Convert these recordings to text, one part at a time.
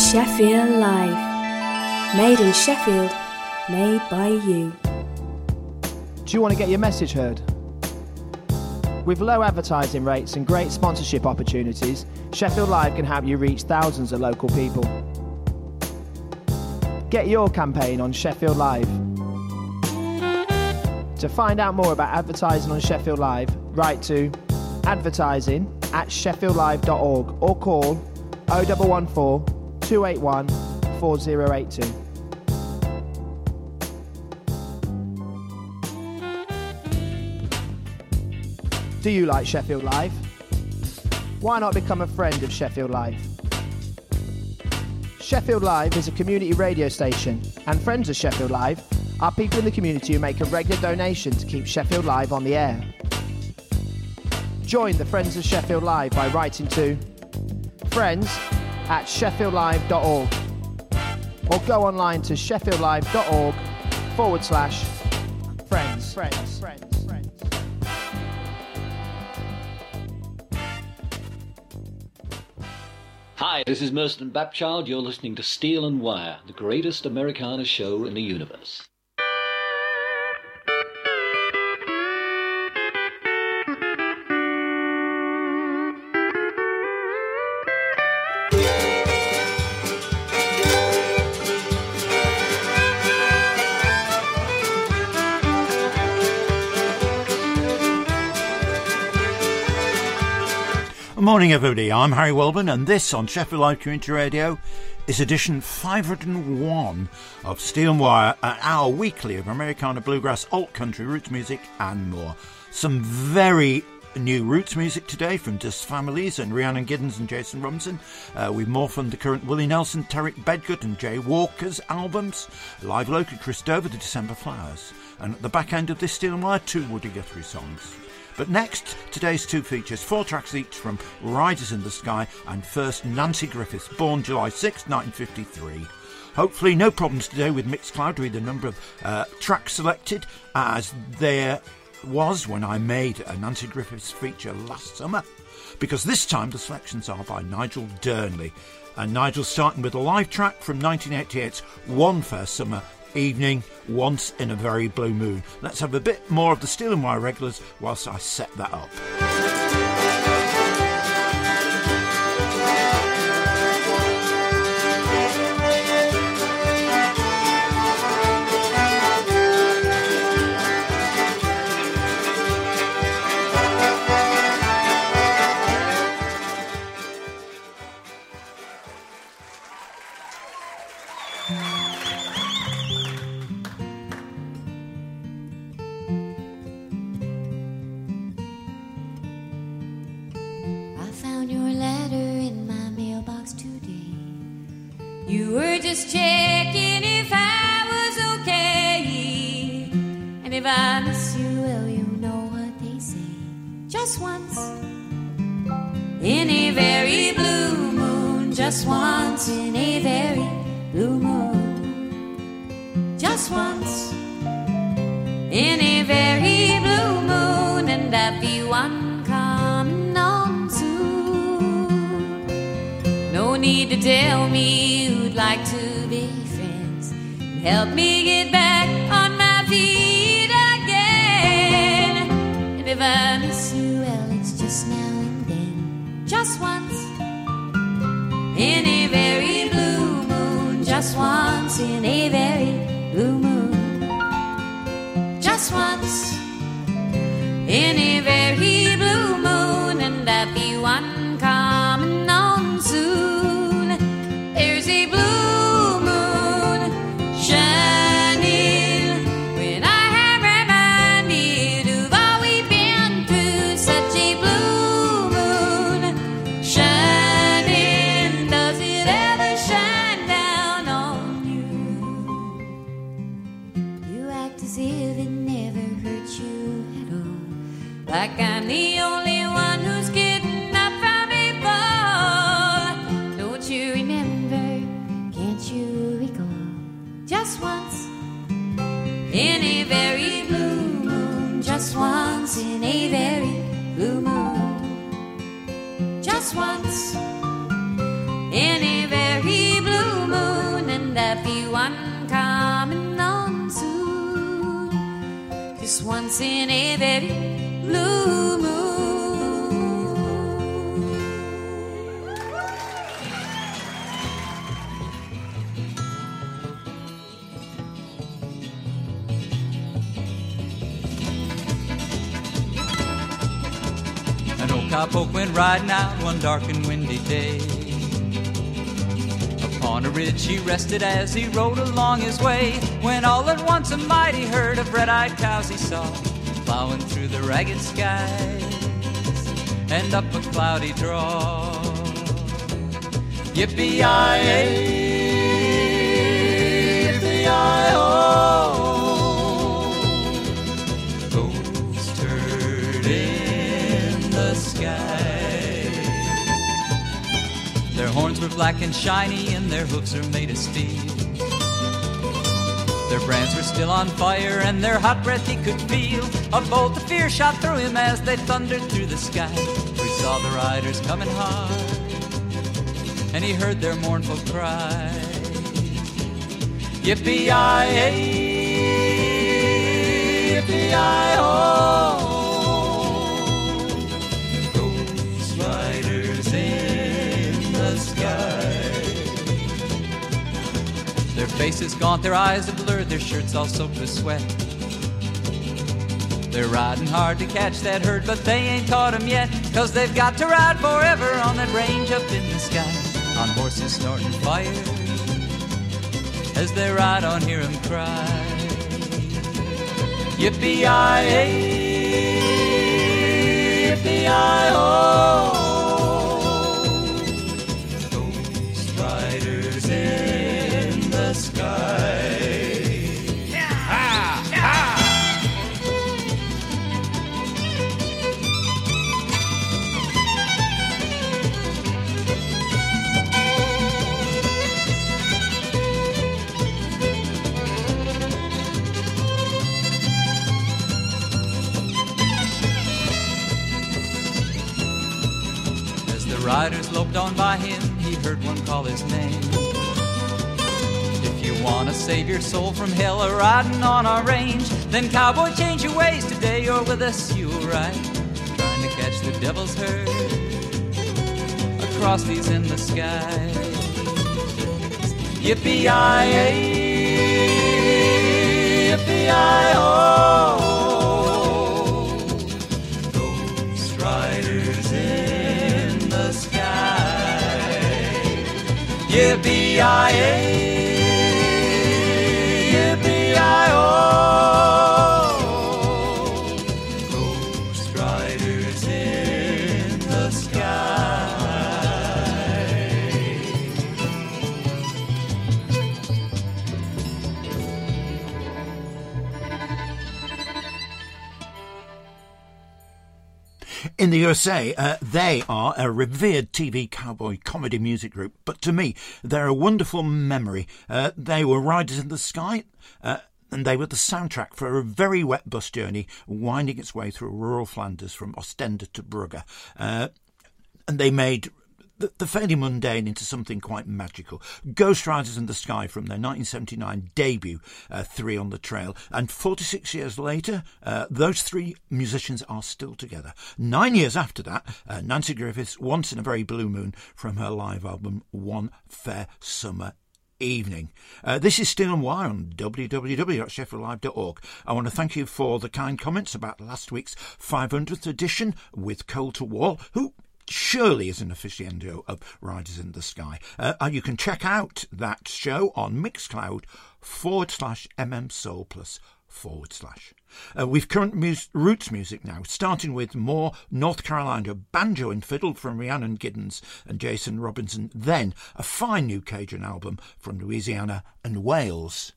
Sheffield Live. Made in Sheffield, made by you. Do you want to get your message heard? With low advertising rates and great sponsorship opportunities, Sheffield Live can help you reach thousands of local people. Get your campaign on Sheffield Live. To find out more about advertising on Sheffield Live, write to advertising@sheffieldlive.org or call 0114 281 4082. Do you like Sheffield Live? Why not become a friend of Sheffield Live? Sheffield Live is a community radio station, and friends of Sheffield Live are people in the community who make a regular donation to keep Sheffield Live on the air. Join the Friends of Sheffield Live by writing to friends@sheffieldlive.org or go online to sheffieldlive.org/friends. Hi, this is Merston Bapchild. You're listening to Steel and Wire, the greatest Americana show in the universe. Morning everybody, I'm Harry Welburn and this on Sheffield Live Community Radio is edition 501 of Steel and Wire, an hour weekly of Americana, bluegrass, alt country, roots music and more. Some very new roots music today from Dust Families and Rhiannon Giddens and Jason Robinson, with more from the current Willie Nelson, Tarek Bedgood and Jay Walker's albums, live local Chris Dover, the December Flowers, and at the back end of this Steel and Wire, 2 Woody Guthrie songs. But next, today's 2 features, 4 tracks each from Riders in the Sky and first Nancy Griffiths, born July 6, 1953. Hopefully no problems today with Mixcloud with the number of tracks selected, as there was when I made a Nancy Griffiths feature last summer, because this time the selections are by Nigel Durnley. And Nigel's starting with a live track from 1988's One Fair Summer Evening, Once in a Very Blue Moon. Let's have a bit more of the Steel and Wire regulars whilst I set that up. You were just checking if I was okay. And if I miss you, well, you know what they say. Just once in a very blue moon. Just once in a very blue moon. Just once in a very blue moon. And I'll be one coming on soon. No need to tell me you'd like to be friends. Help me get back on my feet again. And if I miss you, well, it's just now and then. Just once in a very blue moon. Just once in a very blue moon. Just once in a very blue moon. And I'll be one coming on soon. There's a blue moon shining when I have reminded of all we've been through. Such a blue moon shining. Does it ever shine down on you? You act as if it never hurt you at all, like I'm the only one who's getting up from a fall. Don't you remember? Can't you recall? Just once in a very blue moon. Just once in a very blue moon. Just once in a very blue once in a very blue moon. An old cowpoke went riding out one dark and windy day. On a ridge he rested as he rode along his way, when all at once a mighty herd of red-eyed cows he saw, plowing through the ragged skies and up a cloudy draw. Yippee-yi-yay, yippee-yi-oh, ghost herd in the sky. Their horns were black and shiny, and their hoofs are made of steel. Their brands were still on fire, and their hot breath he could feel. A bolt of fear shot through him as they thundered through the sky. We saw the riders coming hard, and he heard their mournful cry. Yippee-yi-yay, yippee-yi-oh, ghost riders in the sky. Their faces gaunt, their eyes are blurred, their shirts all soaked with sweat. They're riding hard to catch that herd, but they ain't caught 'em yet, 'cause they've got to ride forever on that range up in the sky, on horses snorting fire. As they ride on, hear 'em cry. Yippee-yi-yay, yippee-yi-oh, ghost riders in the sky. Riders loped on by him, he heard one call his name. If you want to save your soul from hell a-riding on our range, then cowboy, change your ways today, or with us you'll ride, trying to catch the devil's herd across these endless skies. Yippee-yi-yay, yippee-yi-oh, ghost riders in the sky. Yippee-yi-yay, yippee-yi-oh, ghost riders in the sky. In the USA, they are a revered TV cowboy comedy music group, but to me, they're a wonderful memory. They were Riders in the Sky, and they were the soundtrack for a very wet bus journey winding its way through rural Flanders from Ostende to Brugge. And they made the fairly mundane into something quite magical. Ghost Riders in the Sky from their 1979 debut, Three on the Trail. And 46 years later, those three musicians are still together. 9 years after that, Nancy Griffiths, Once in a Very Blue Moon, from her live album One Fair Summer Evening. This is Steel and Wire on www.sheffieldlive.org. I want to thank you for the kind comments about last week's 500th edition with Cole to Wall, who surely is an aficionado of Riders in the Sky. You can check out that show on Mixcloud/mmsoulplus/. We've current roots music now, starting with more North Carolina banjo and fiddle from Rhiannon Giddens and Jason Robinson, then a fine new Cajun album from Louisiana and Wales.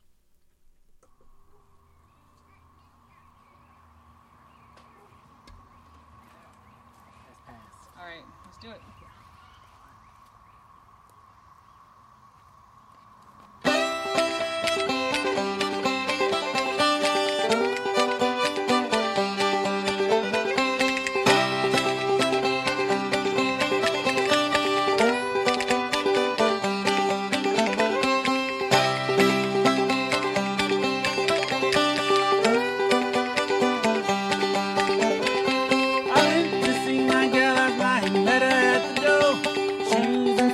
All right, let's do it.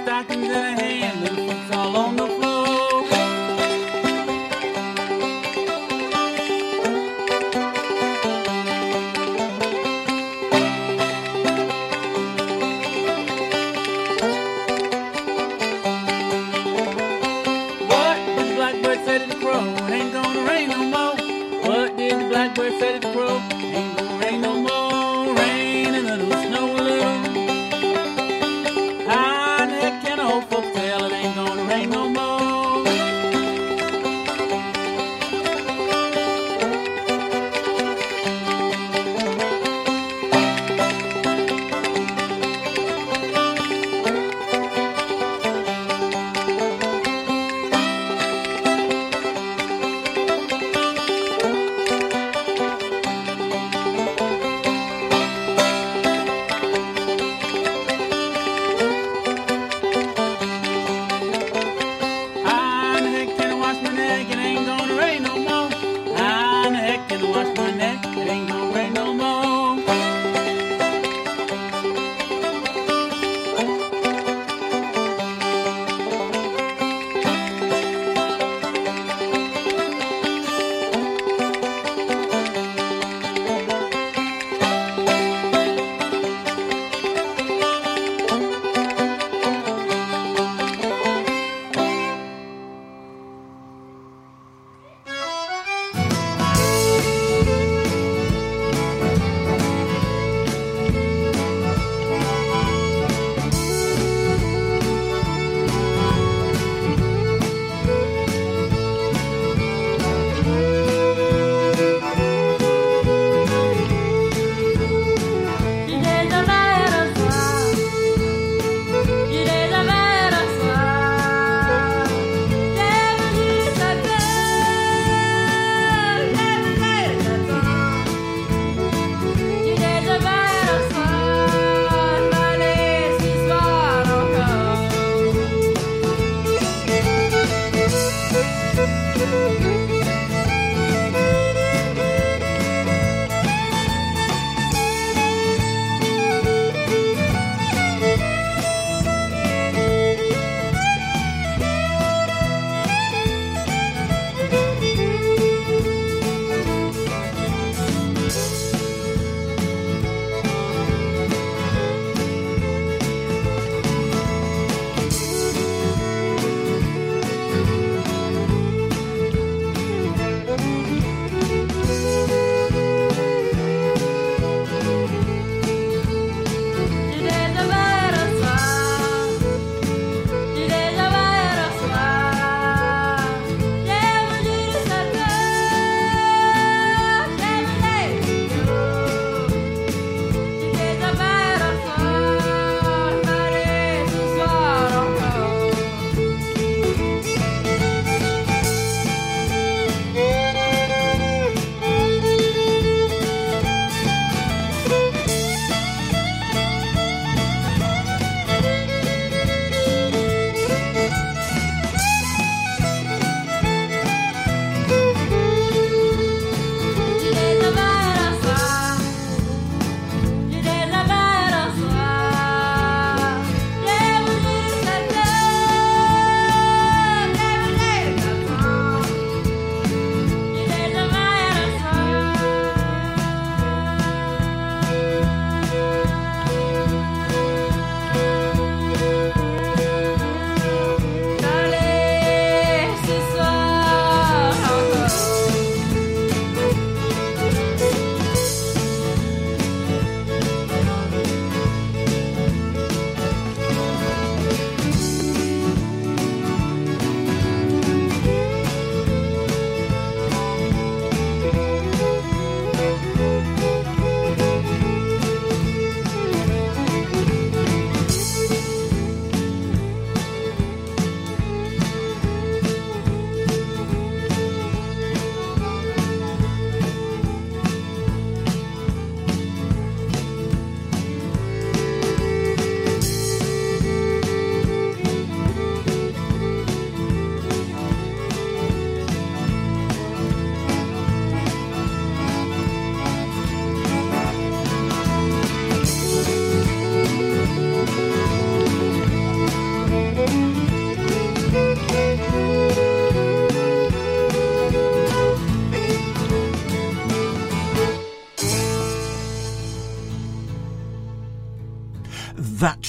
stockings in her hand, little foot's all on the floor. Blackbird said to the crow, ain't gonna rain no more, rain and a little snow a little. How the heck can old folks tell it ain't gonna rain no more?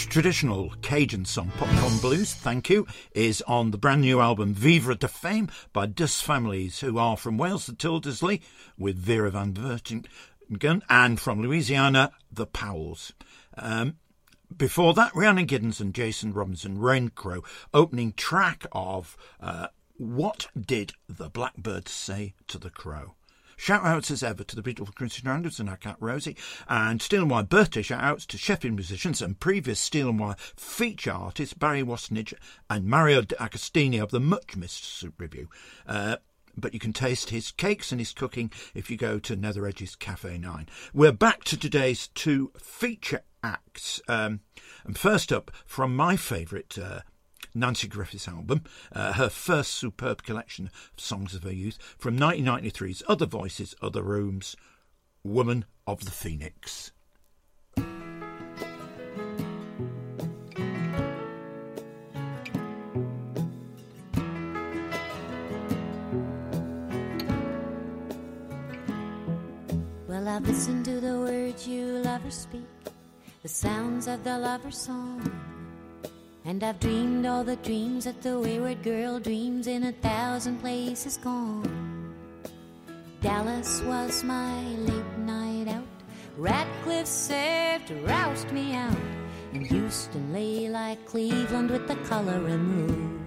traditional Cajun song, Popcorn Blues, thank you, is on the brand new album Vivre de Fame by Dus Families, who are from Wales, the Tildesley, with Vera Van Vertingen, and from Louisiana, the Powells. Before that, Rhiannon Giddens and Jason Robinson, Rain Crow, opening track of What Did the Blackbird Say to the Crow? Shout-outs as ever to the beautiful Christian Randalls and our cat Rosie, and Steel and Wire birthday shout-outs to Sheffield musicians and previous Steel and Wire feature artists Barry Wasnich and Mario D'Agostini of the Much Missed Soup Review. But you can taste his cakes and his cooking if you go to Nether Edges Cafe 9. We're back to today's two feature acts. And first up, from my favourite Nancy Griffiths album, her first superb collection of songs of her youth, from 1993's Other Voices, Other Rooms, Woman of the Phoenix. Well, I've listened to the words you lovers speak, the sounds of the lover's song, and I've dreamed all the dreams that the wayward girl dreams in 1,000 places gone. Dallas was my late night out, Ratcliffe served to roust me out, and Houston lay like Cleveland with the coloring moon.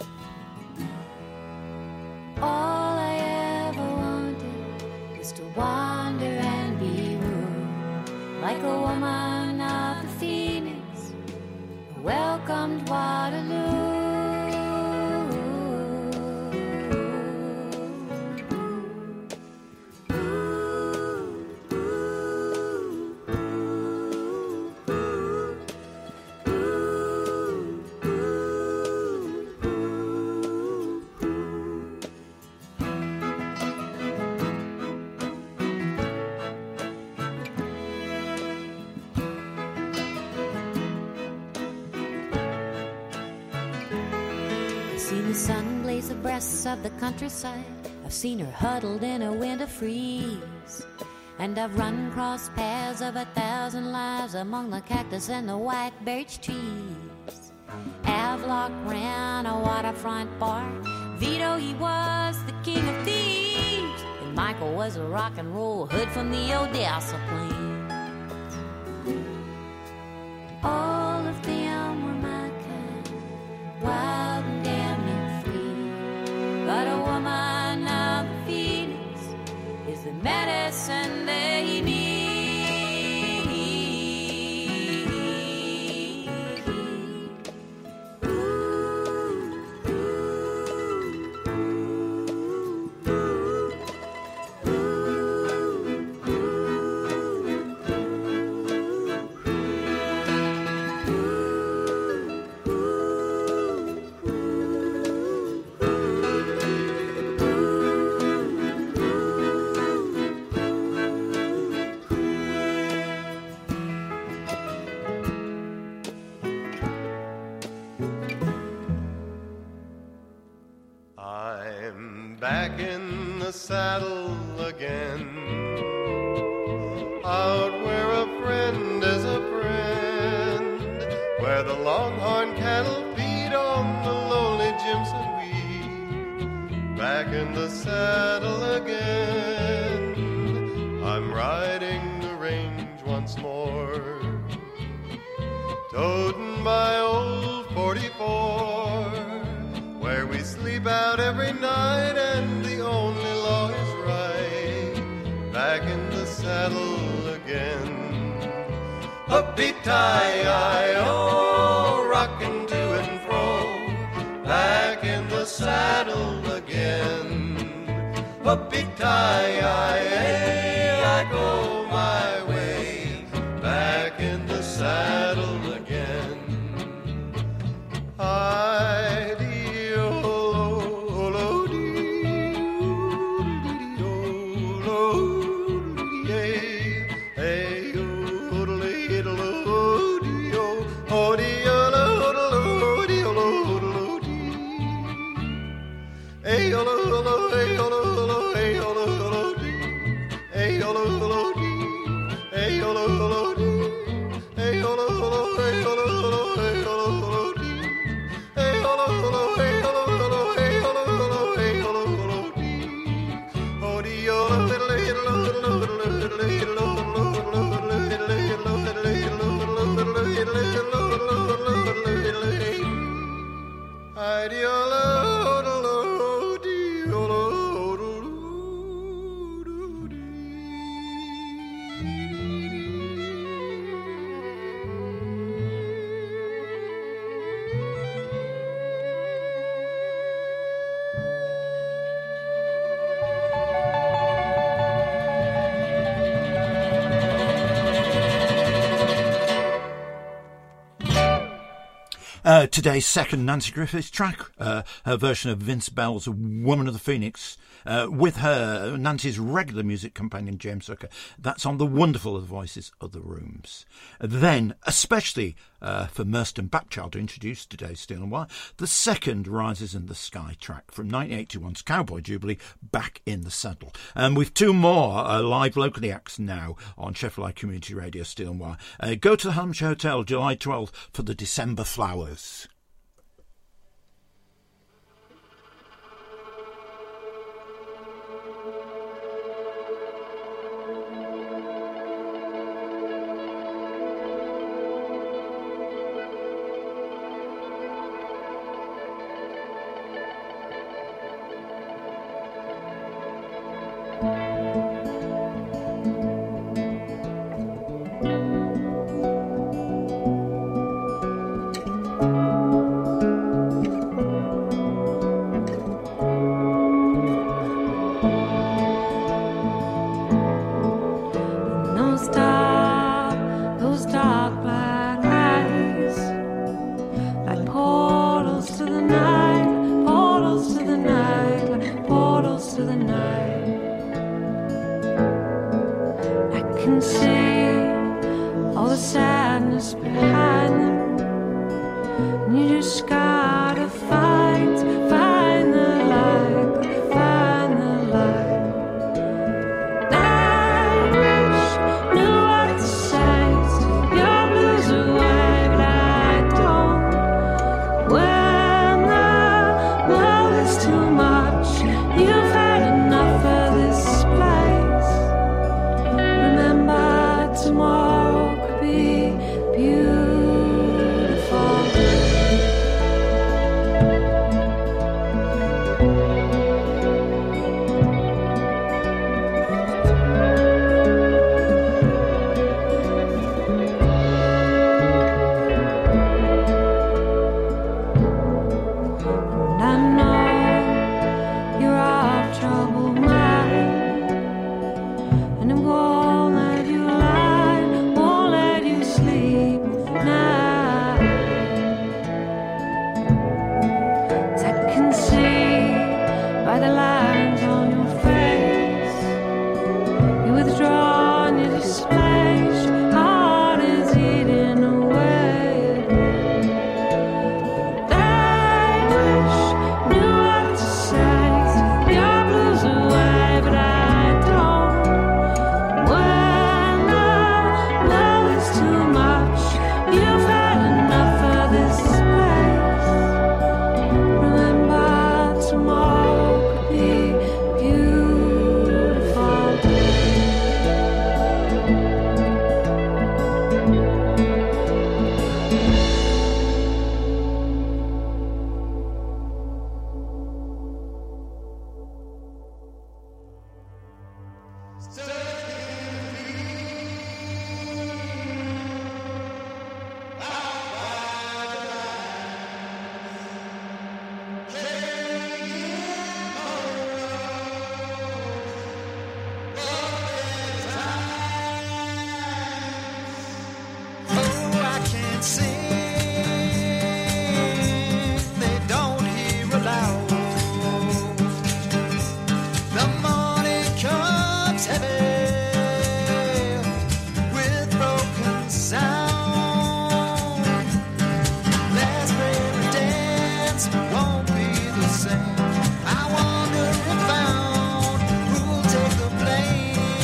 All I ever wanted was to wander and be wooed, like a woman of the Phoenix, welcomed Waterloo. The sun blaze the breasts of the countryside. I've seen her huddled in a winter freeze, and I've run cross paths of 1,000 lives among the cactus and the white birch trees. Havelock ran a waterfront bar. Vito, he was the king of thieves, and Michael was a rock and roll hood from the Odessa plains. All of them were my kind, wild and damn near free. But a woman of the Phoenix is the medicine they need. Back in the saddle again, out where a friend is a friend, where the longhorn cattle feed on the lonely Jimson weed. Back in the saddle again, I'm riding the range once more, toting my old 44, where we sleep out every night and the only law is right. Back in the saddle again. Up-ee-tie-I-O, rocking to and fro. Back in the saddle again. Up-ee-tie-I-A, I go my way. Back in the saddle again. Today's second Nancy Griffiths track, her version of Vince Bell's Woman of the Phoenix, with her, Nancy's regular music companion James Zucker. That's on the wonderful of the Voices of the Rooms. Then, especially for Merston Bapchild, who introduced today's Steel and Wire, the second Rises in the Sky track from 1981's Cowboy Jubilee, Back in the Saddle. We've two more live locally acts now on Sheffield Live Community Radio Steel and Wire. Go to the Hampshire Hotel July 12th for the December Flowers.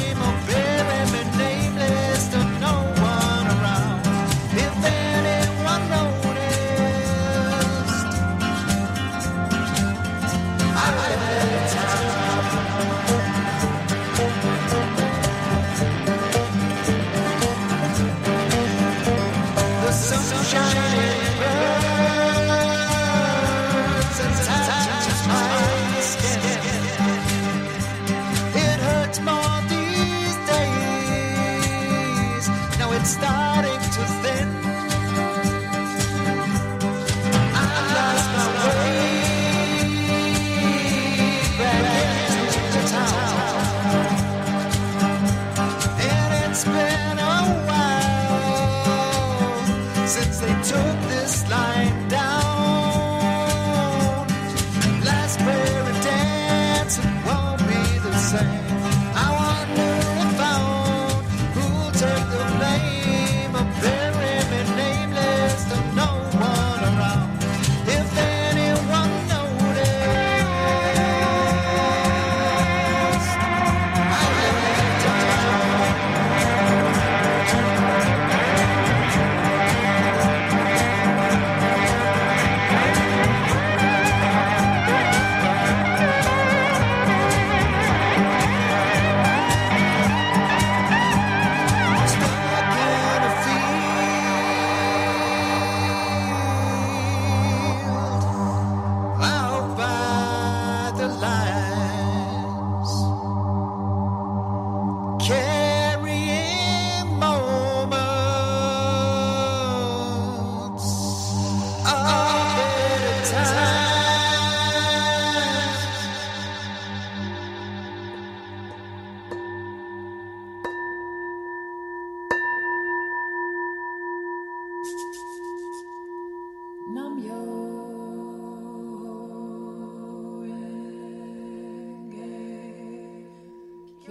If anyone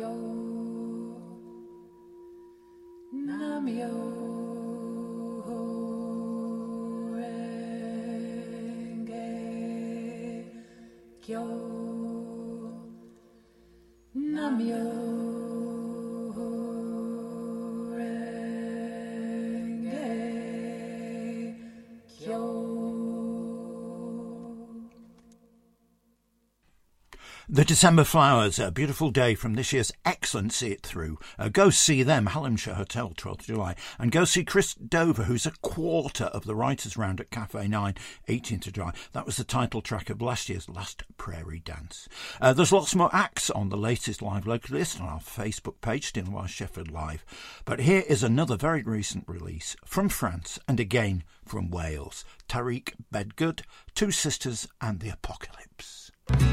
The December Flowers, a beautiful day from this year's excellent See It Through. Go see them, Hallamshire Hotel, 12th July. And go see Chris Dover, who's a quarter of the Writers' Round at Cafe 9, 18th July. That was the title track of last year's Last Prairie Dance. There's lots more acts on the latest live local list on our Facebook page, Steel and Wire Sheffield Live. But here is another very recent release from France and again from Wales. Tariq Bedgood, Two Sisters and the Apocalypse.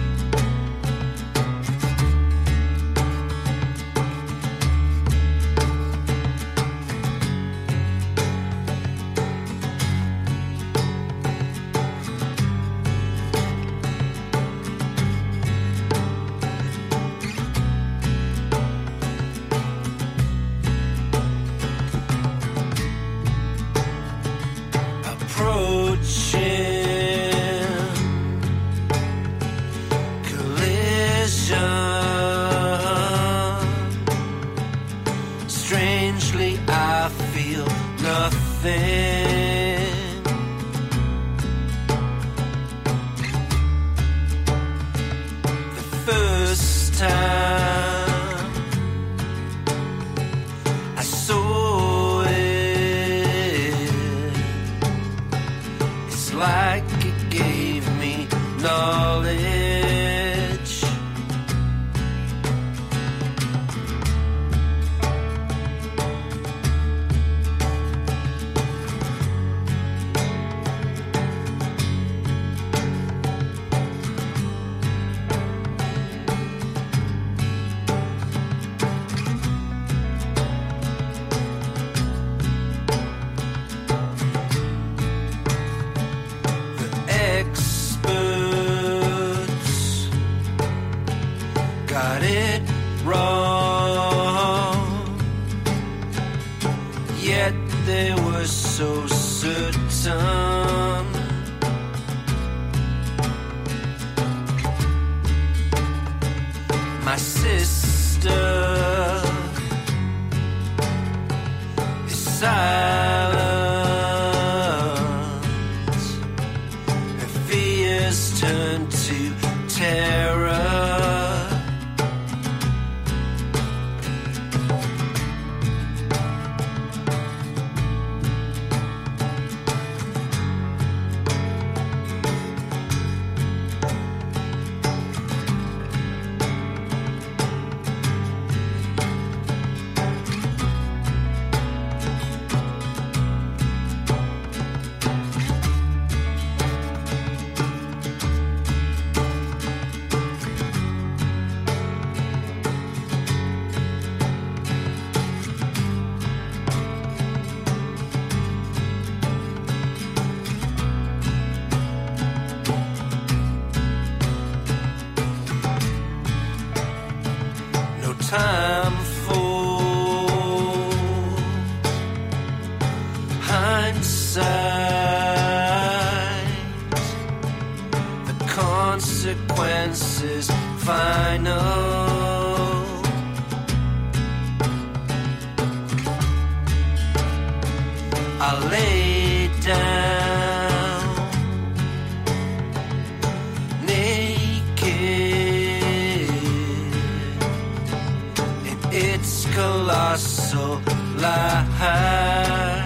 Time for hindsight, the consequences final. I lay down naked. It's colossal life.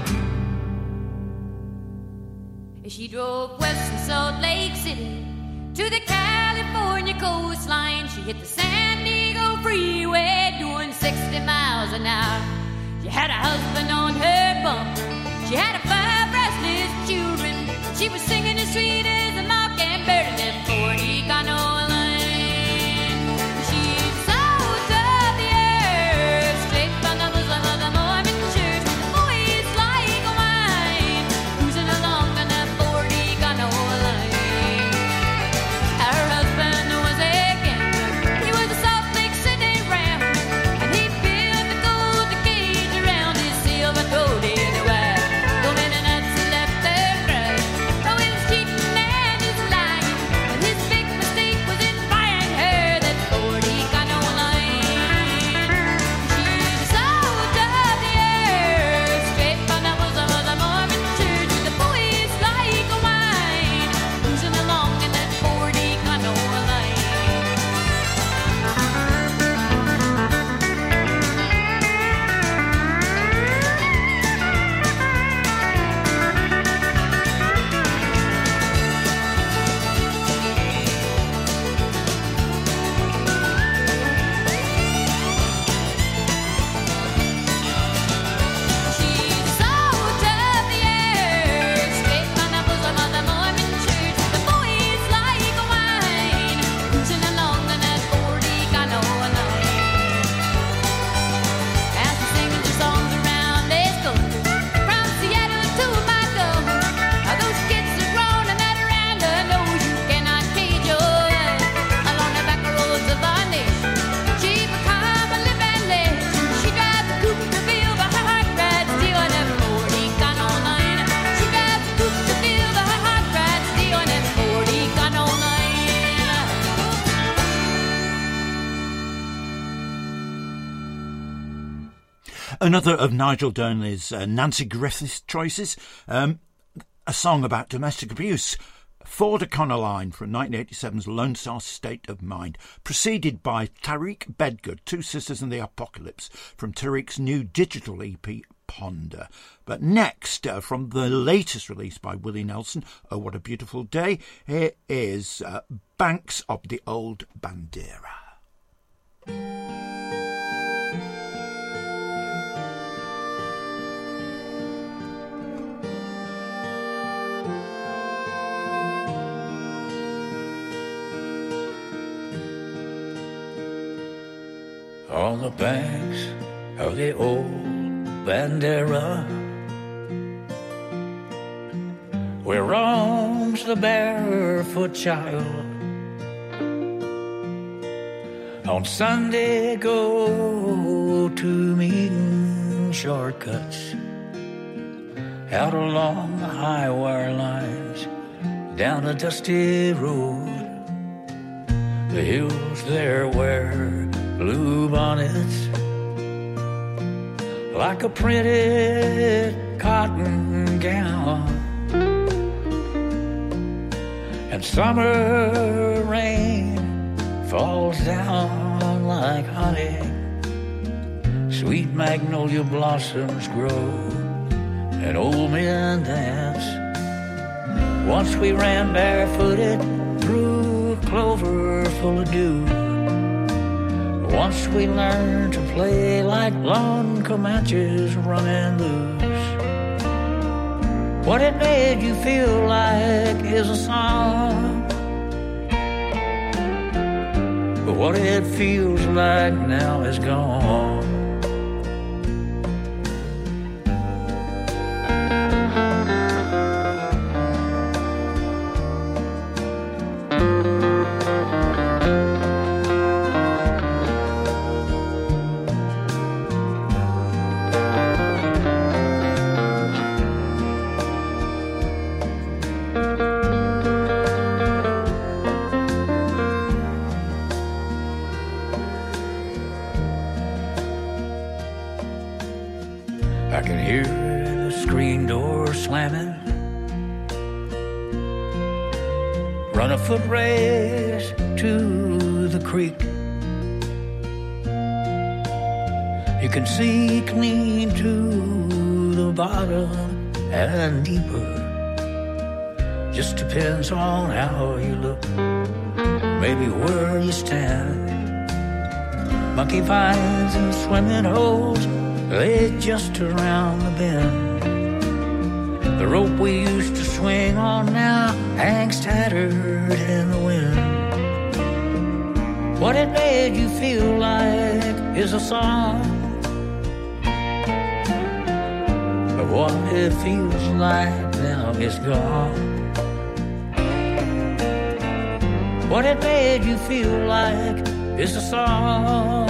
She drove west from Salt Lake City to the California coastline. She hit the San Diego freeway doing 60 miles an hour. She had a husband on her bumper. She had 5 restless children. She was singing as sweet as a mockingbird in that 40 canoe line. She sold up the earth straight from the bosom of the Mormon church. Oh, it's like wine cruising along on that 40 canoe line. Her husband was a gambler. He was a Salt Lake City ram, and he built the gold cage around his silver-coated wife. So many nights he left her crying. Oh, he was cheating and he was lying, but his big mistake was in buying her that 40 canoe line. She sold up the earth straight from the bosom of the Mormon church. The boys like wine cruising along in that 40 canoe line. She sold up the earth straight from the bosom of the Mormon church. The boys like wine cruising along in that 40 canoe line. As she sings her songs around this coast, from Seattle to Montgomery, those kids are grown and that around her know you cannot cage your wife. Along the back roads of our nation, she become a living legend. She drives a coupe to feel the heart ride still on that 40 canoe line. She drives a coupe to feel the heart ride still on that 40 canoe line. Another of Nigel Durnley's Nancy Griffith choices, a song about domestic abuse. Ford Econoline from 1987's Lone Star State of Mind, preceded by Tariq Bedgood, Two Sisters and the Apocalypse, from Tariq's new digital EP, Ponder. But next, from the latest release by Willie Nelson, Oh What a Beautiful Day, here is Banks of the Old Bandera. On the banks of the old Bandera, where roams the barefoot child, on Sunday go to meeting shortcuts, out along the high wire lines, down a dusty road. The hills there wear blue bonnets, like a printed cotton gown, and summer rain falls down like honey. Sweet magnolia blossoms grow and old men dance. Once we ran barefooted through clover full of dew. Once we learned to play like lone Comanches running loose. What it made you feel like is a song, but what it feels like now is gone. I can hear the screen door slamming, run a foot race to the creek. You can see clean to the bottom and deeper. just depends on how you look, maybe where you stand. Monkey vines and swimming holes lay just around the bend. The rope we used to swing on now hangs tattered in the wind. What it made you feel like is a song, but what it feels like now is gone. What it made you feel like is a song.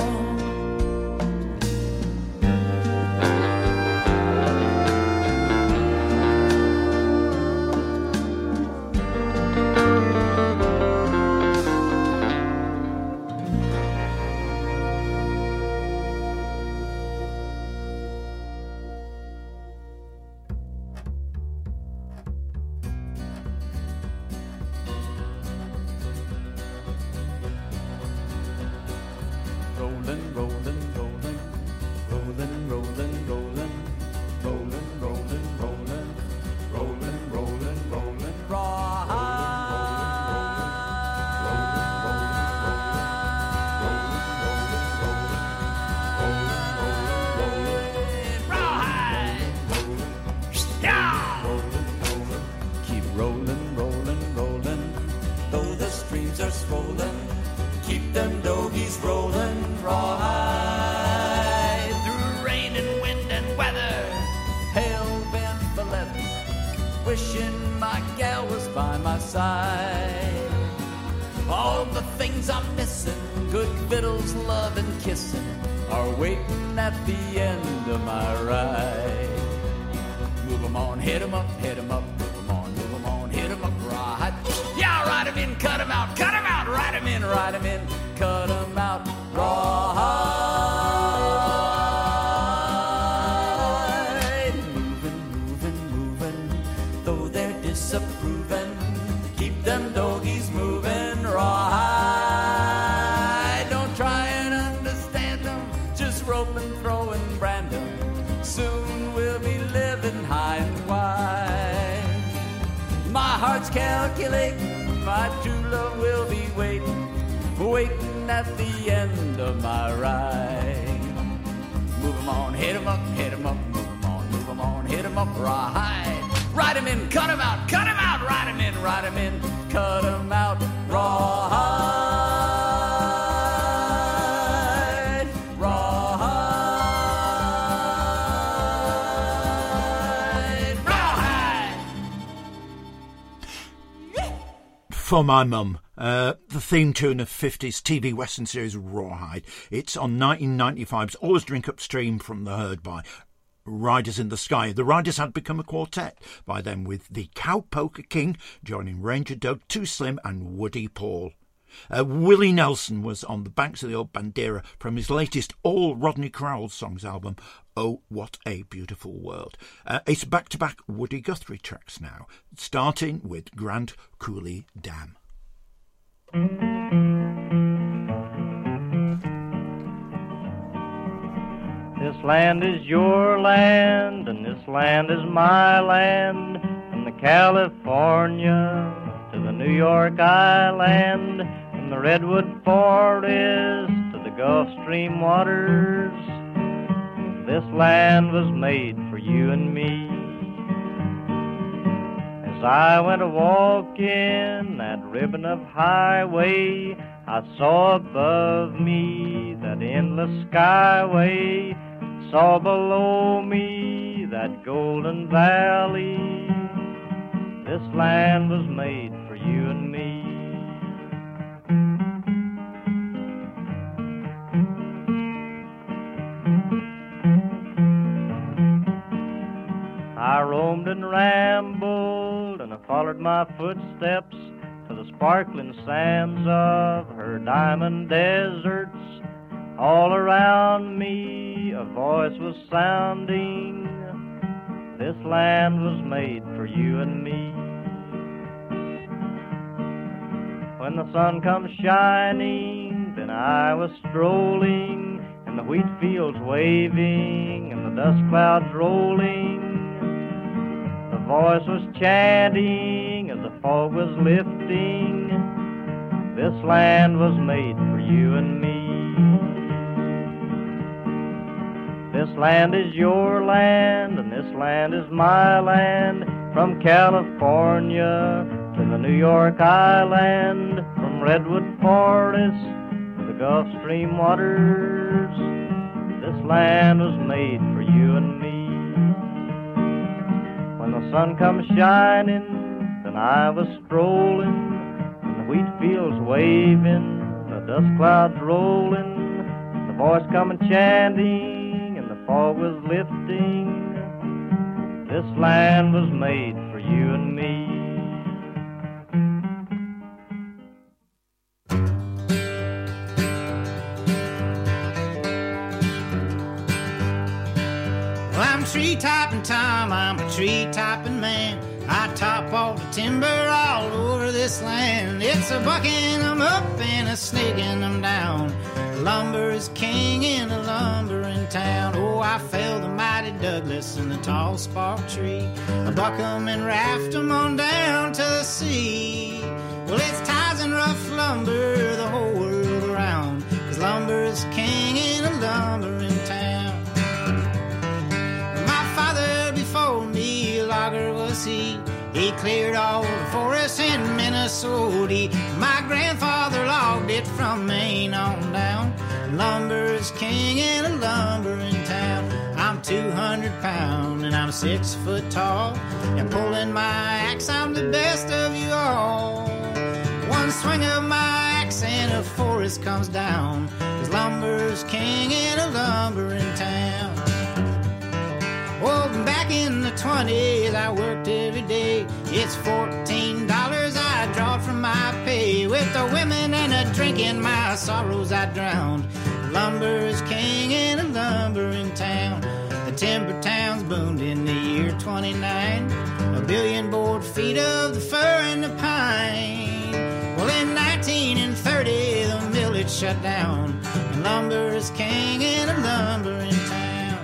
For my mum, the theme tune of 50s TV Western series Rawhide. It's on 1995's Always Drink Upstream from the Heard by Riders in the Sky. The Riders had become a quartet by then, with the Cowpoker King joining Ranger Doug, Too Slim and Woody Paul. Willie Nelson was on the banks of the old Bandera from his latest All Rodney Crowell Songs album, Oh What a Beautiful World. It's back-to-back Woody Guthrie tracks now, starting with Grand Coulee Dam. This land is your land, and this land is my land, from the California to the New York Island, from the Redwood Forest to the Gulf Stream waters. This land was made for you and me. As I went a-walking that ribbon of highway, I saw above me that endless skyway, saw below me that golden valley. This land was made for you and me. I roamed and rambled, and I followed my footsteps to the sparkling sands of her diamond deserts. All around me a voice was sounding, this land was made for you and me. When the sun comes shining, then I was strolling, and the wheat fields waving, and the dust clouds rolling. The voice was chanting as the fog was lifting. This land was made for you and me. This land is your land, and this land is my land. From California to the New York Island, from Redwood Forest to the Gulf Stream waters, this land was made for you and me. When the sun comes shining, then I was strolling, and the wheat fields waving, the dust clouds rolling, the voice coming chanting, and the fog was lifting. This land was made for you and me. Well, I'm tree-topping Tom, I'm a tree-topping man. I top all the timber all over this land. It's a bucking them up and a snaking them down. Lumber is king in a lumbering town. Oh, I felled the mighty Douglas and the tall spark tree. I buck 'em and raft 'em on down to the sea. Well, it's ties and rough lumber the whole world around, 'cause lumber is king in a lumbering town. My father before me, a logger was he. He cleared all the forests in Minnesota. My grandfather logged it from Maine on down. Lumber is king in a lumbering town. I'm 200 pounds and I'm 6 foot tall. And pulling my axe, I'm the best of you all. One swing of my axe and a forest comes down, 'cause lumber's king in a lumbering town. Well, back in the 20s, I worked every day. It's $14 I drawed from my pay. With the women and a drink in my sorrows I drowned. Lumber's king in a lumbering town. The timber towns boomed in the year 29. 1 billion board feet of the fir and the pine. Well, in 1930, the mill it shut down. And lumber's king in a lumbering town.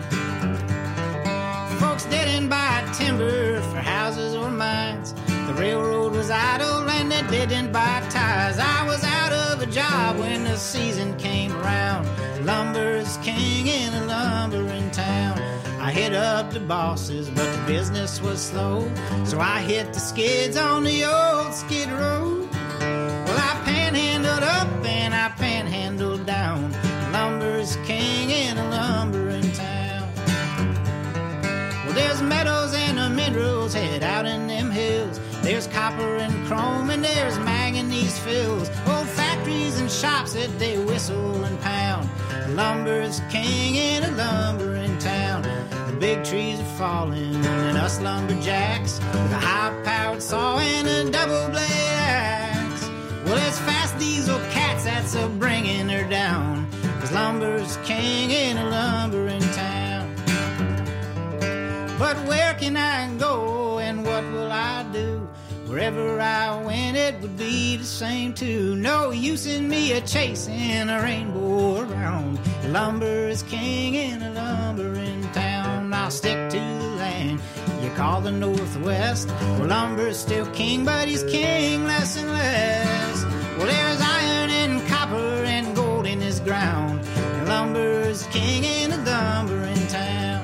Folks didn't buy timber for houses or mines. The railroad was idle and they didn't buy ties. I was out of a job when the season came around. Lumber's king in a lumbering town. I hit up the bosses, but the business was slow, so I hit the skids on the old skid road. Well, I panhandled up and I panhandled down. Lumber's king in a lumbering town. Well, there's metals and the minerals head out in them hills. There's copper and chrome and there's manganese fills. Old factories and shops that they whistle and pound. Lumber's king in a lumbering town. The big trees are falling and us lumberjacks with a high-powered saw and a double-blade axe. Well, it's fast diesel cats that's a bringing her down, 'cause lumber's king in a lumbering town. But where can I go and what will I do? Wherever I went it would be the same too. No use in me a-chasing a rainbow around. Lumber is king in a lumbering town. I'll stick to the land you call the Northwest. Well, lumber's still king, but he's king less and less. Well, there's iron and copper and gold in his ground. And lumber's king in a lumbering town.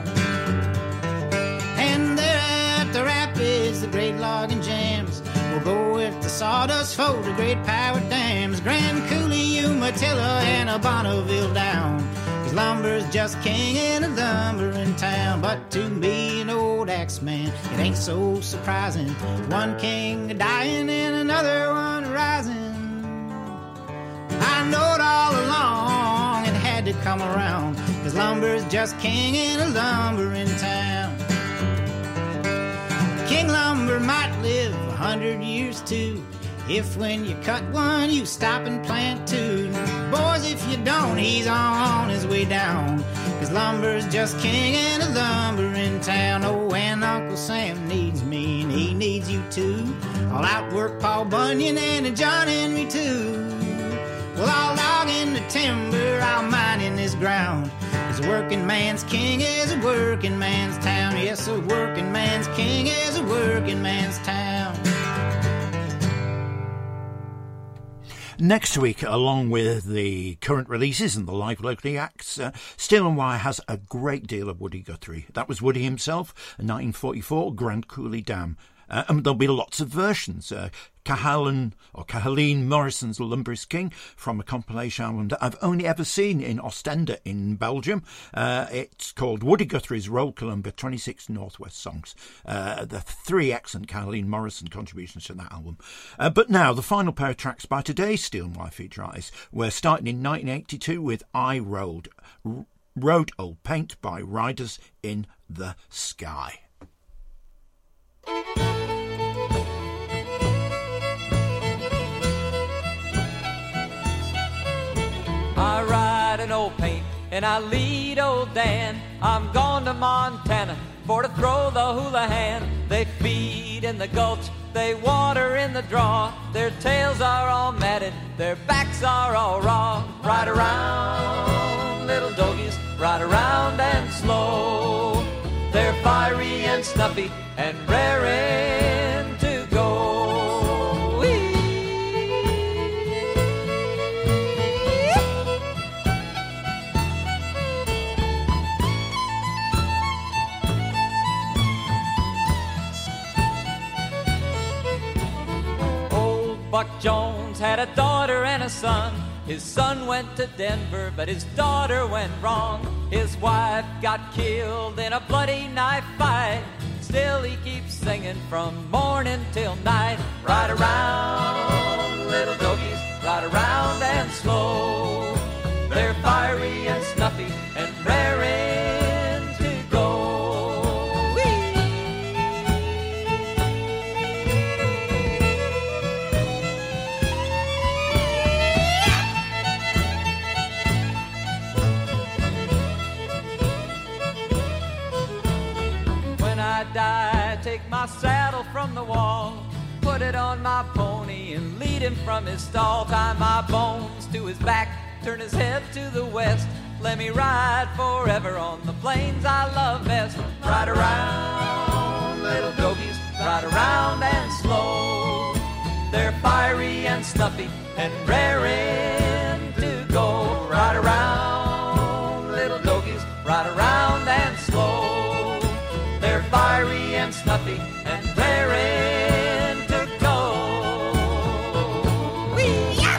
And there at the rapids, the great logging jams. We'll go with the sawdust for the great power dams. Grand Coulee, Umatilla, and a Bonneville down. 'Cause lumber's just king in a lumbering town. But to me, an old axe man, it ain't so surprising. One king dying and another one rising. I know it all along, it had to come around. 'Cause lumber's just king in a lumbering town. King Lumber might live 100 years too, if when you cut one you stop and plant two. Boys, if you don't, he's on his way down. 'Cause lumber's just king in a lumbering town. Oh, and Uncle Sam needs me and he needs you too. I'll outwork Paul Bunyan and John Henry too. Well, I'll log in the timber, I'll mine in this ground. 'Cause a working man's king is a working man's town. Yes, a working man's king is a working working man's town. Next week, along with the current releases and the live locally acts, Steel and Wire has a great deal of Woody Guthrie. That was Woody himself, 1944, Grand Coulee Dam. And there'll be lots of versions. Cahaleen Morrison's Lumber's King from a compilation album that I've only ever seen in Ostende in Belgium. It's called Woody Guthrie's Roll Columba 26 Northwest Songs. The 3 excellent Cahaleen Morrison contributions to that album. But now, the final pair of tracks by today's Steel and Wire feature artists. We're starting in 1982 with I Rode Old Paint by Riders in the Sky. I ride an old paint and I lead old Dan. I'm gone to Montana for to throw the hula-hand. They feed in the gulch, they water in the draw. Their tails are all matted, their backs are all raw. Ride around, little doggies, ride around and slow. They're fiery and snuffy and raring to go. Whee! Old Buck Jones had a daughter and a son. His son went to Denver, but his daughter went wrong. His wife got killed in a bloody knife fight. Still he keeps singing from morning till night. Ride around, little doggies, ride around and slow. They're fiery and snuffy and raring to go. Whee! When I die, take my saddle from the wall, put it on my pony and lead him from his stall. Tie my bones to his back, turn his head to the west. Let me ride forever on the plains I love best. Ride around, little doggies, ride around and slow. They're fiery and snuffy and raring to go. Ride around, little doggies, ride around and slow. They're fiery and snuffy and raring to go. Whee! Yeah!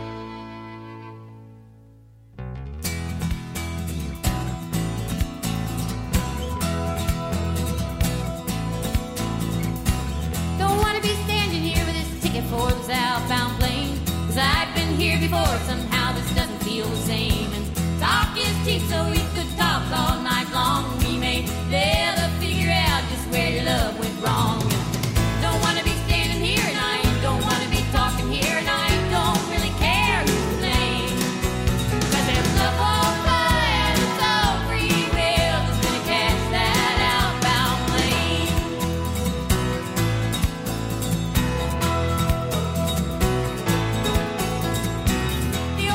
Don't want to be standing here with this ticket for the southbound plane. 'Cause I've been here before, somehow this doesn't feel the same. And talk is cheap, so we could talk all night long. We may never figure out just where your love went wrong. Don't want to be standing here and I don't want to be talking here and I don't really care who's to blame. 'Cause if love won't fly and it's all free will that's gonna catch that outbound plane. The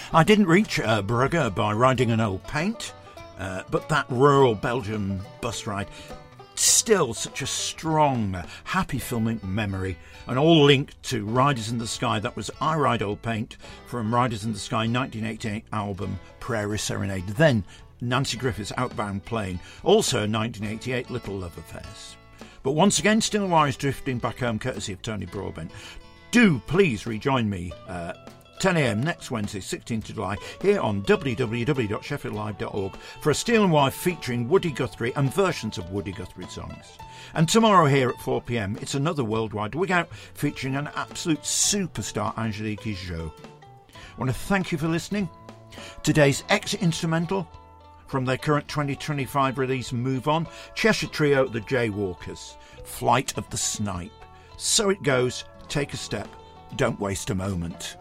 I didn't reach Brugge by riding an old paint, but that rural Belgian bus ride, still such a strong, happy filming memory, and all linked to Riders in the Sky. That was I Ride Old Paint from Riders in the Sky 1988 album Prairie Serenade. Then Nancy Griffith's Outbound Plane, also 1988 Little Love Affairs. But once again, Steel and Wire is drifting back home courtesy of Tony Broadbent. Do please rejoin me 10 a.m. next Wednesday, 16th July, here on www.sheffieldlive.org for a Steel and Wire featuring Woody Guthrie and versions of Woody Guthrie songs. And tomorrow here at 4 p.m, it's another Worldwide Wig Out featuring an absolute superstar, Angelique Kidjo. I want to thank you for listening. Today's exit instrumental from their current 2025 release, Move On, Cheshire Trio, The Jaywalkers, Flight of the Snipe. So it goes, take a step, don't waste a moment.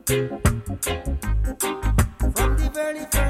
From the very first